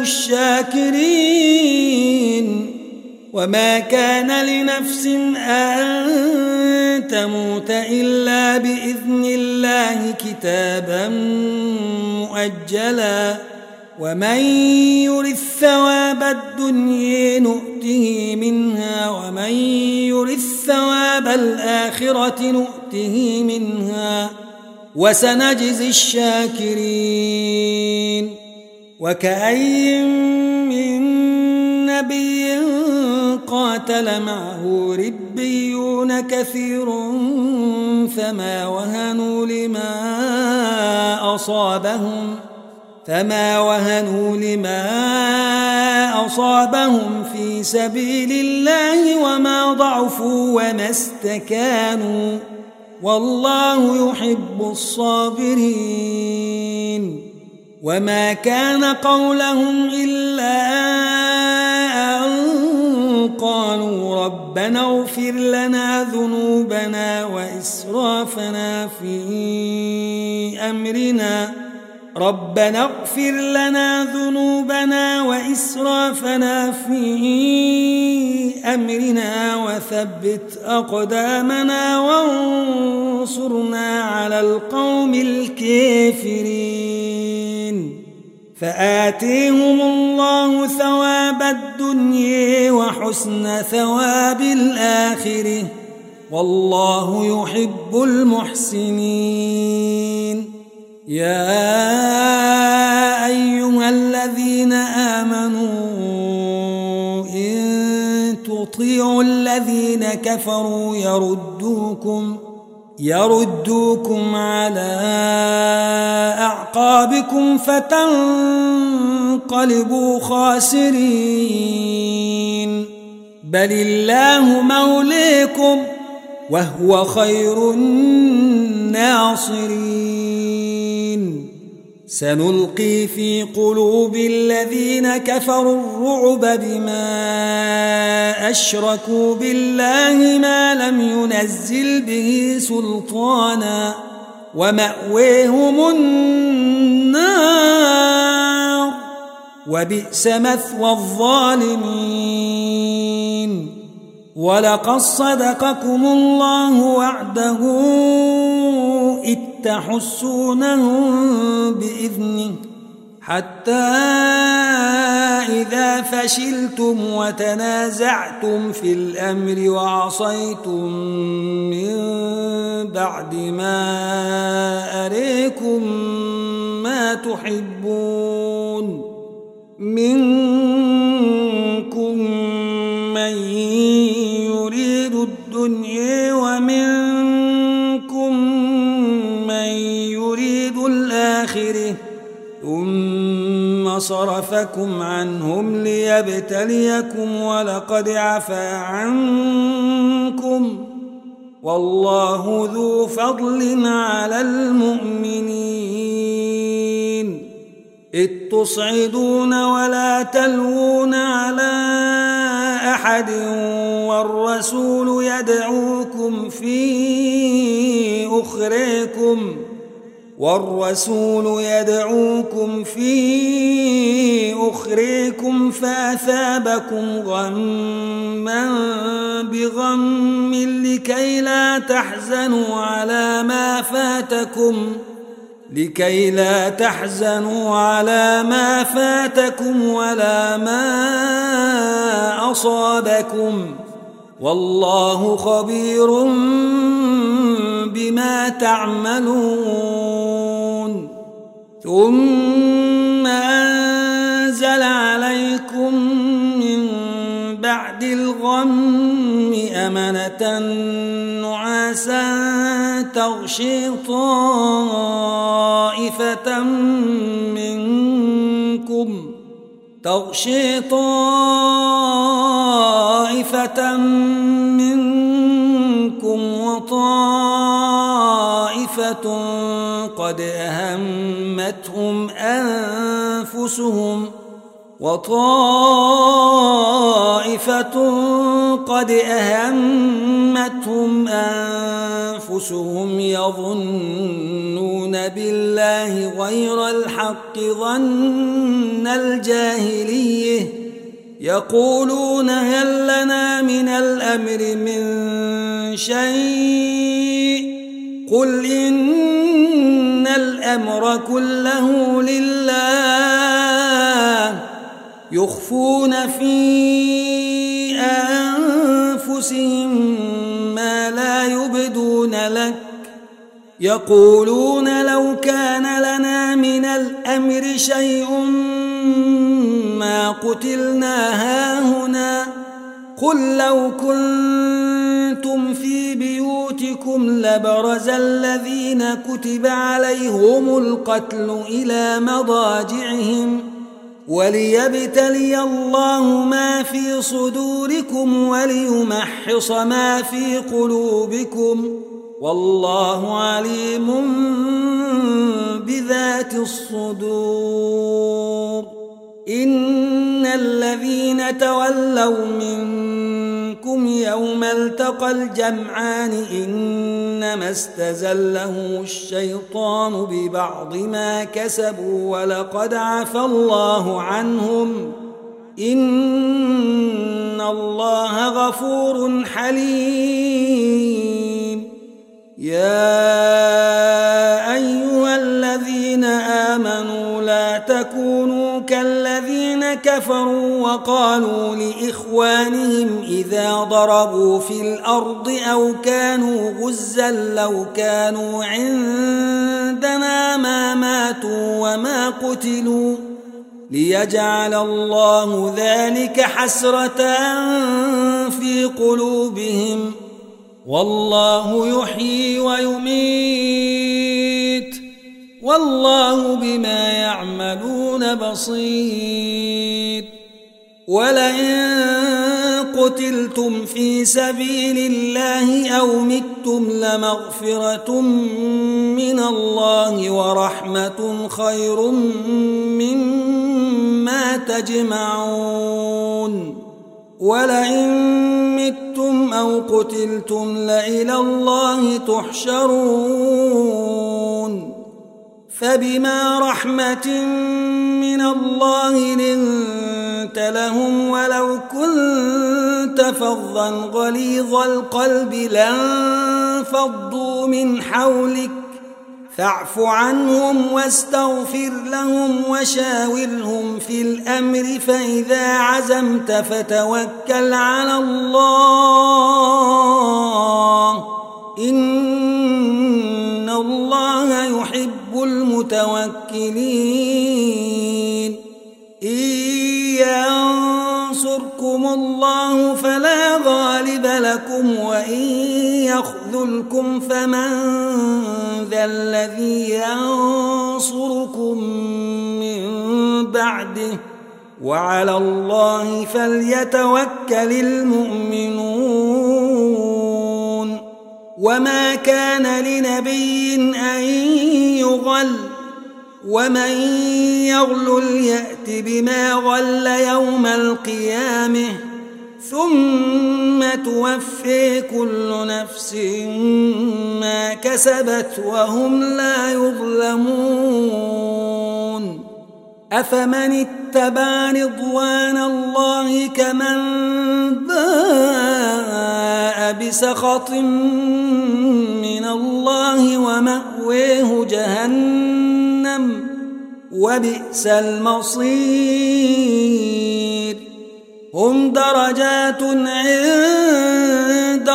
الشاكرين وما كان لنفس أن تموت إلا بإذن الله كتابا مؤجلا ومن يرث ثواب الدنيا نؤته منها ومن يرث ثواب الآخرة نؤته منها وسنجزي الشاكرين وكأي من نبي قاتل معه ربيون كثير فما وهنوا لما أصابهم في سبيل الله وما ضعفوا وما استكانوا والله يحب الصابرين وما كان قولهم إلا أن قالوا ربنا اغفر لنا ذنوبنا وإسرافنا في أمرنا وثبت أقدامنا وانصرنا على القوم الكافرين فآتيهم الله ثواب الدنيا وحسن ثواب الآخرة والله يحب المحسنين يا أيها الذين آمنوا إن تطيعوا الذين كفروا يردوكم على أعقابكم فتنقلبوا خاسرين بل الله مولاكم وهو خير الناصرين سنلقي في قلوب الذين كفروا الرعب بما أشركوا بالله ما لم ينزل به سلطانا ومأويهم النار وبئس مثوى الظالمين ولقد صدقكم الله وعده إذ تحسونهم بإذنه حتى إذا فشلتم وتنازعتم في الأمر وعصيتم من بعد ما أريكم ما تحبون منكم من يريد الدنيا ومنكم من يريد الآخرة ثم صرفكم عنهم ليبتليكم ولقد عفا عنكم والله ذو فضل على المؤمنين إذ تصعدون ولا تلوون على أحد والرسول يدعوكم في أخريكم فأثابكم غما بغم لكي لا تحزنوا على ما فاتكم ولا ما أصابكم والله خبير بما تعملون ثم أنزل عليكم من بعد الغم أمنة نعاسا تغشي طائفة منكم وطائفة قد أهمتهم أنفسهم يظنون بالله غير الحق ظن الجاهلية يقولون هل لنا من الأمر من شيء قل إن الأمر كله لله يخفون في أنفسهم ما لا يبدون لك يقولون لو كان لنا من الأمر شيء ما قتلنا هاهنا قل لو كنتم في بيوتكم لبرز الذين كتب عليهم القتل إلى مضاجعهم وليبتلي الله ما في صدوركم وليمحص ما في قلوبكم والله عليم بذات الصدور إن الذين تولوا منكم يوم التقى الجمعان إنما استزلهم الشيطان ببعض ما كسبوا ولقد عفى الله عنهم إن الله غفور حليم يا أيها الذين آمنوا لا تكونوا كالذين كفروا وقالوا لإخوانهم إذا ضربوا في الأرض أو كانوا غزا لو كانوا عندنا ما ماتوا وما قتلوا ليجعل الله ذلك حسرة في قلوبهم والله يحيي ويميت والله بما يعملون بصير ولئن قتلتم في سبيل الله أو متم لمغفرة من الله ورحمة خير مما تجمعون ولئن متم أو قتلتم لإلى الله تحشرون فبما رحمة من الله لنت لهم ولو كنت فظا غليظ القلب لانفضوا من حولك فاعف عنهم واستغفر لهم وشاورهم في الأمر فإذا عزمت فتوكل على الله إن الله يحب المتوكلين إن ينصركم الله فلا غالب لكم وإن يخذلكم فمن ذا الذي ينصركم من بعده وعلى الله فليتوكل المؤمنون وما كان لنبي أن يغل ومن يغلل يأت بما غل يوم القيامة ثم توفي كل نفس ما كسبت وهم لا يظلمون أفمن اتبع رضوان الله كمن باء بسخط من الله ومأويه جهنم وبئس المصير هم درجات عند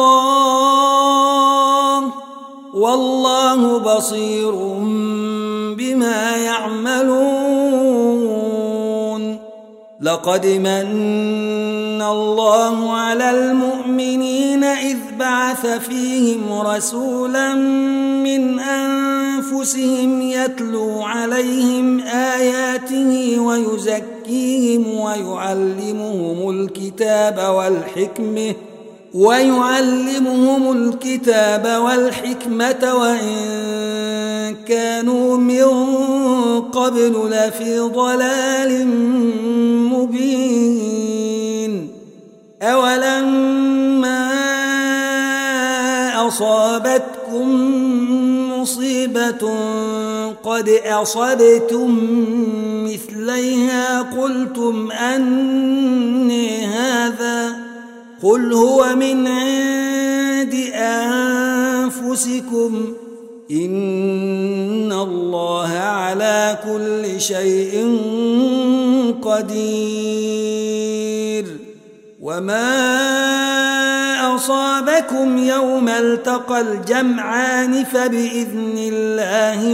الله والله بصير بما يعملون لقد من الله على المؤمنين إذ بعث فيهم رسولا من أنفسهم يتلو عليهم آياته ويزكيهم ويعلمهم الكتاب والحكمة وإن كانوا من قبل لفي ضلال مبين أولما أصابتكم مصيبة قد أصبتم مثليها قلتم أني هذا قل هو من عند أنفسكم إن الله على كل شيء قدير وما أصابكم يوم التقى الجمعان فبإذن الله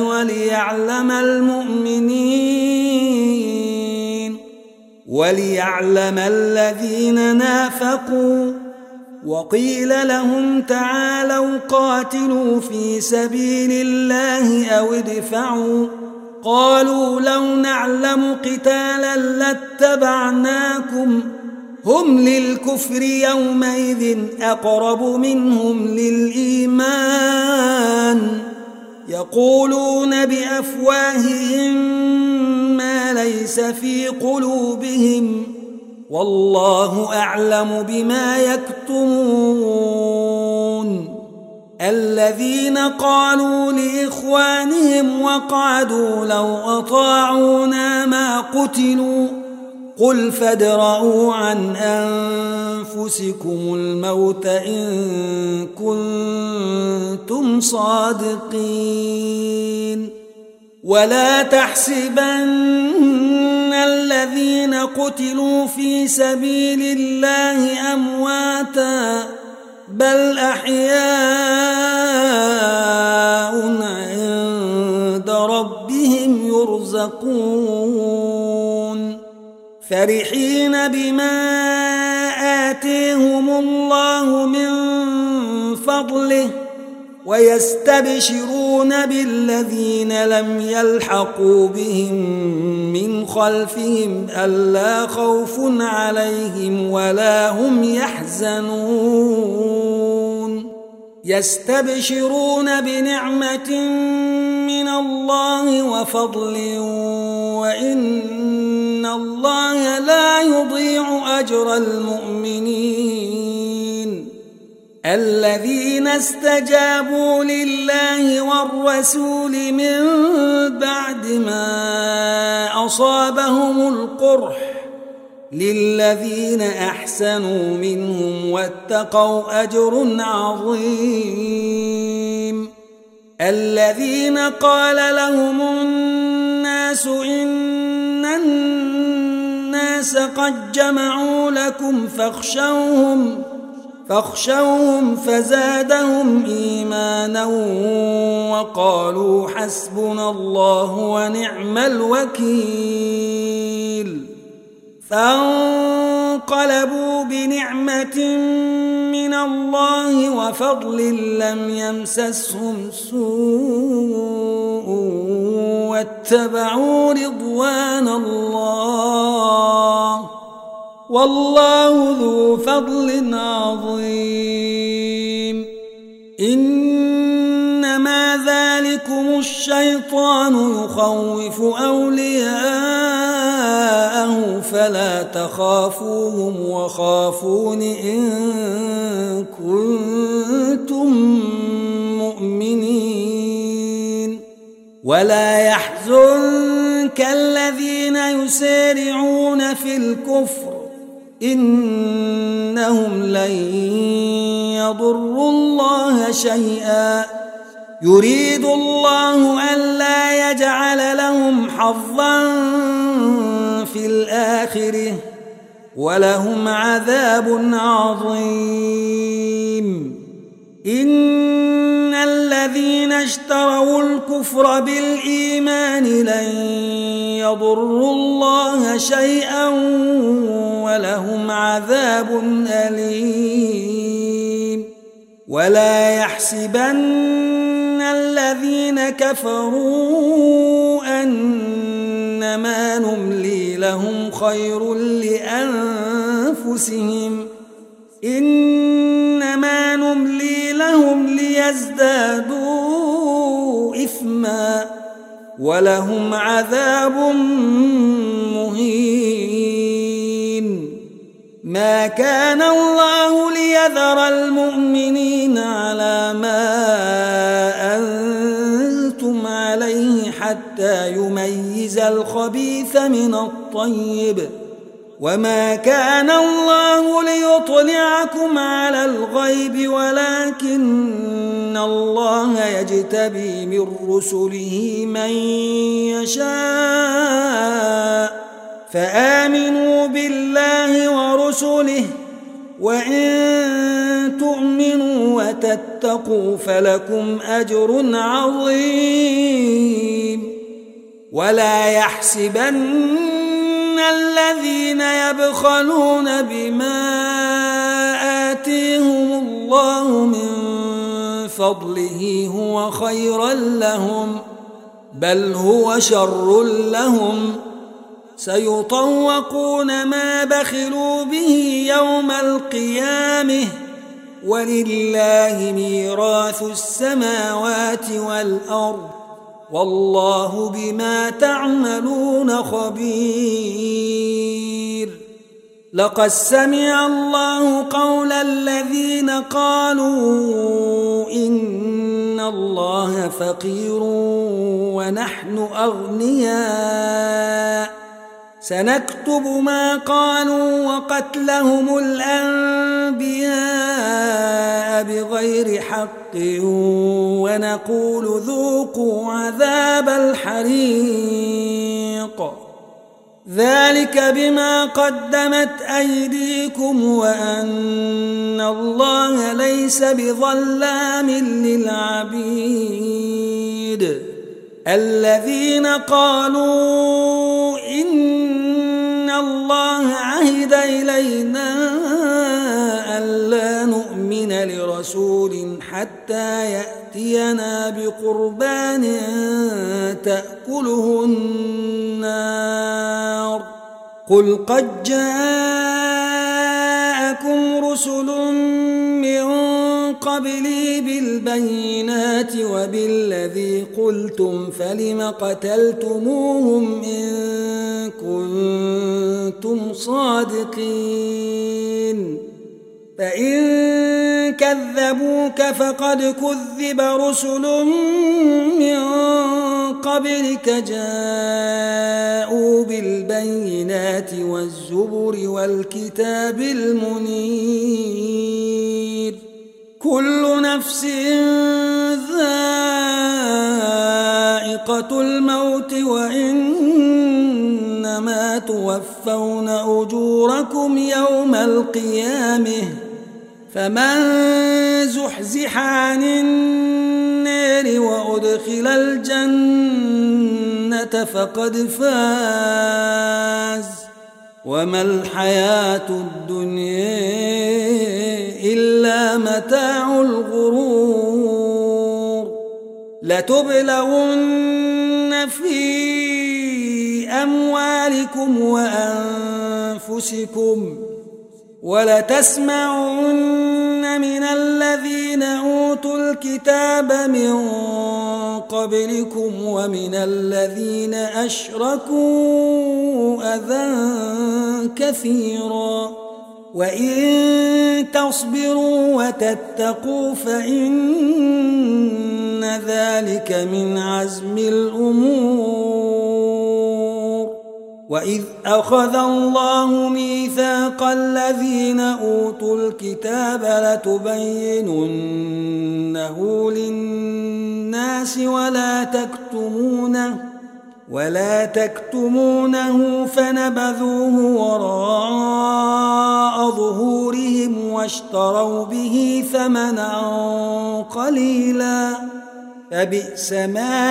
وليعلم الذين نافقوا وقيل لهم تعالوا قاتلوا في سبيل الله أو ادفعوا قالوا لو نعلم قتالا لاتبعناكم هم للكفر يومئذ أقرب منهم للإيمان يقولون بأفواههم ما ليس في قلوبهم والله أعلم بما يكتمون الذين قالوا لإخوانهم وقعدوا لو أطاعونا ما قتلوا قل فادرءوا عن أنفسكم الموت إن كنتم صادقين ولا تحسبن الذين قتلوا في سبيل الله أمواتا بل أحياء عند ربهم يرزقون فرحين بما آتيهم الله من فضله ويستبشرون بالذين لم يلحقوا بهم من خلفهم ألا خوف عليهم ولا هم يحزنون يستبشرون بنعمة من الله وفضل وإن الله لا يضيع أجر المؤمنين الذين استجابوا لله والرسول من بعد ما أصابهم القرح للذين أحسنوا منهم واتقوا أجر عظيم الذين قال لهم الناس إن الناس قد جمعوا لكم فاخشوهم فزادهم إيمانا وقالوا حسبنا الله ونعم الوكيل فانقلبوا بنعمة من الله وفضل لم يمسسهم سوء واتبعوا رضوان الله والله ذو فضل عظيم إنما ذلكم الشيطان يخوف أولياءه فلا تخافوهم وخافون إن كنتم مؤمنين ولا يحزنك الذين يسارعون في الكفر إنهم لن يضروا الله شيئا يريد الله ألا يجعل لهم حظا في الآخرة ولهم عذاب عظيم إن الذين اشتروا الكفر بالإيمان لن يضروا الله شيئا ولهم عذاب أليم ولا يحسبن الذين كفروا أنما نملي لهم خير لأنفسهم إنما نملي لهم ليزدادوا إثما ولهم عذاب مهين ما كان الله ليذر المؤمنين على ما أنتم عليه حتى يميز الخبيث من الطيب وما كان الله ليطلعكم على الغيب ولكن الله يجتبي من رسله من يشاء فآمنوا بالله ورسله وإن تؤمنوا وتتقوا فلكم أجر عظيم ولا يحسبن الذين يبخلون بما آتيهم الله من فضله هو خيرا لهم بل هو شر لهم سيطوقون ما بخلوا به يوم القيامة ولله ميراث السماوات والأرض والله بما تعملون خبير لقد سمع الله قول الذين قالوا إن الله فقير ونحن أغنياء سنكتب ما قالوا وقتلهم الأنبياء بغير حق ونقول ذوقوا عذاب الحريق ذلك بما قدمت أيديكم وأن الله ليس بظلام للعبيد الذين قالوا إن الله عهد إلينا ألا نؤمن لرسول حتى يأتي تأتينا بقربان تأكله النار قل قد جاءكم رسل من قبلي بالبينات وبالذي قلتم فلم قتلتموهم إن كنتم صادقين فإن كذبوك فقد كذب رسل من قبلك جاءوا بالبينات والزبر والكتاب المنير كل نفس ذائقة الموت وإنما توفون أجوركم يوم القيامة فمن زحزح عن النار وأدخل الجنة فقد فاز وما الحياة الدنيا إلا متاع الغرور لتبلغن في أموالكم وأنفسكم ولتسمعن من الذين أوتوا الكتاب من قبلكم ومن الذين أشركوا أذى كثيرا وإن تصبروا وتتقوا فإن ذلك من عزم الأمور وإذ أخذ الله ميثاق الذين أوتوا الكتاب لتبيننه للناس ولا تكتمونه فنبذوه وراء ظهورهم واشتروا به ثمنا قليلا فبئس ما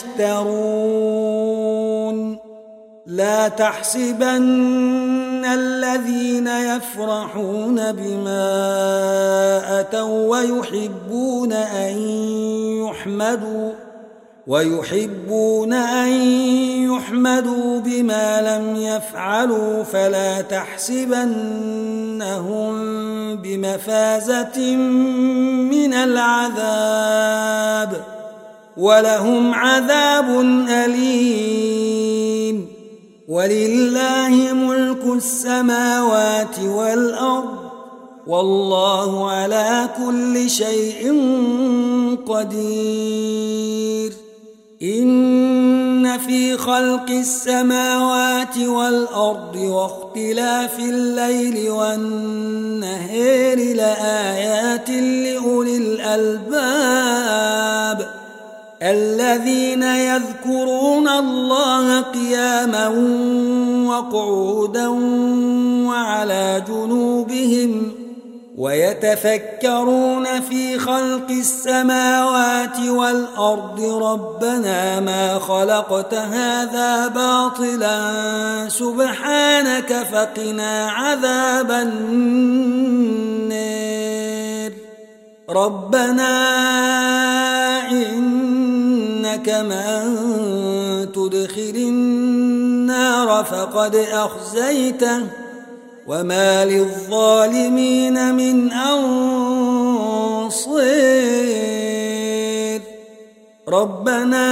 يشترون لا تحسبن الذين يفرحون بما أتوا ويحبون أن يحمدوا بما لم يفعلوا فلا تحسبنهم بمفازة من العذاب ولهم عذاب أليم ولله ملك السماوات والأرض والله على كل شيء قدير إن في خلق السماوات والأرض واختلاف الليل والنهار لآيات لأولي الألباب الذين يذكرون الله قياما وقعودا وعلى جنوبهم ويتفكرون في خلق السماوات والأرض ربنا ما خلقت هذا باطلا سبحانك فقنا عذاب النار ربنا إنك من تدخل النار فقد أخزيته وما للظالمين من أنصير ربنا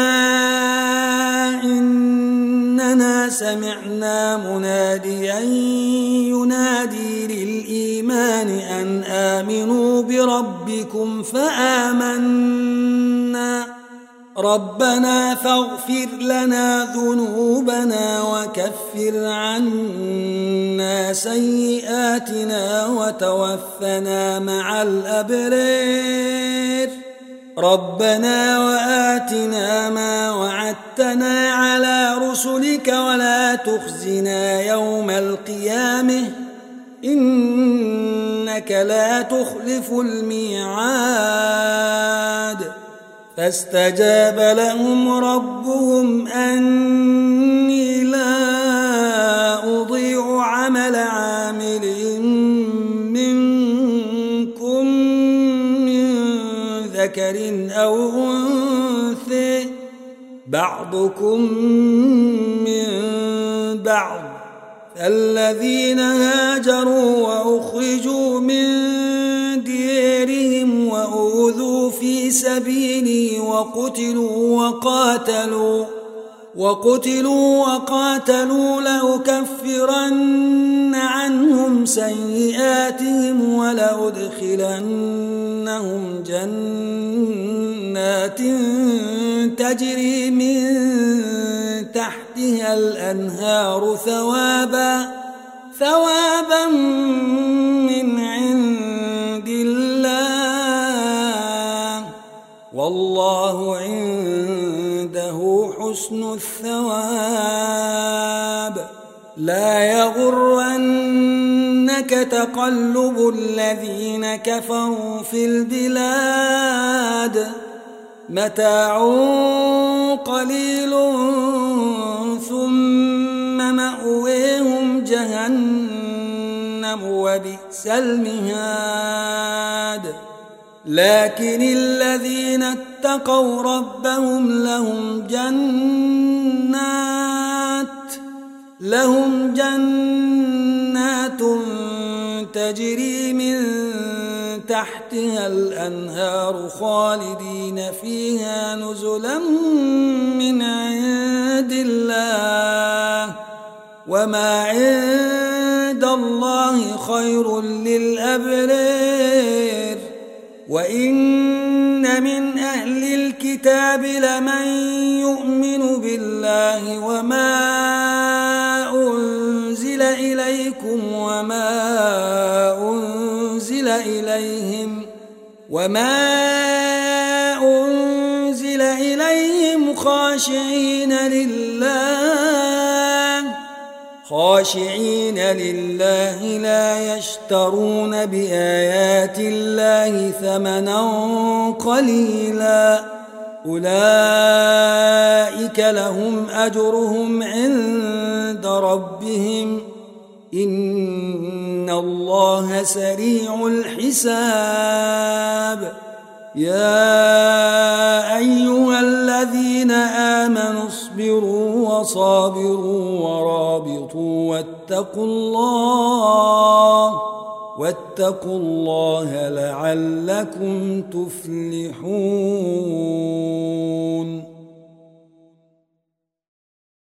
إننا سمعنا مناديا ينادي للإيمان أن آمنوا بربكم فآمنا ربنا فاغفر لنا ذنوبنا وكفر عنا سيئاتنا وتوفنا مع الأبرار ربنا وآتنا ما وعدتنا على رسلك ولا تخزنا يوم القيامة إنك لا تخلف الميعاد فاستجاب لهم ربهم أني لا أضيع عمل عامل منكم من ذكر أو بعضكم من بعض. الذين هاجروا وأخرجوا من ديارهم وأوذوا في سبيلي وقتلوا وقاتلوا لأكفرن عنهم سيئاتهم ولأدخلنهم جنات تجري من تحتها الأنهار ثوابا من عند الله والله عنده حسن الثواب. لا يغرنك تقلب الذين كفروا في البلاد متاع قليل ثم مأويهم جهنم وبئس المهاد. لكن الذين اتقوا ربهم لهم جنات تجري من تحتها الأنهار خالدين فيها نزلا من عند الله وما عند الله خير للأبرار. وإن من أهل الكتاب لمن يؤمن بالله وما أنزل إليكم وما أنزل إليهم خاشعين لله لا يشترون بآيات الله ثمنا قليلا أولئك لهم أجرهم عند ربهم إن الله سريع الحساب. يا أيها الذين آمنوا اصبروا وصابروا ورابطوا واتقوا الله لعلكم تفلحون.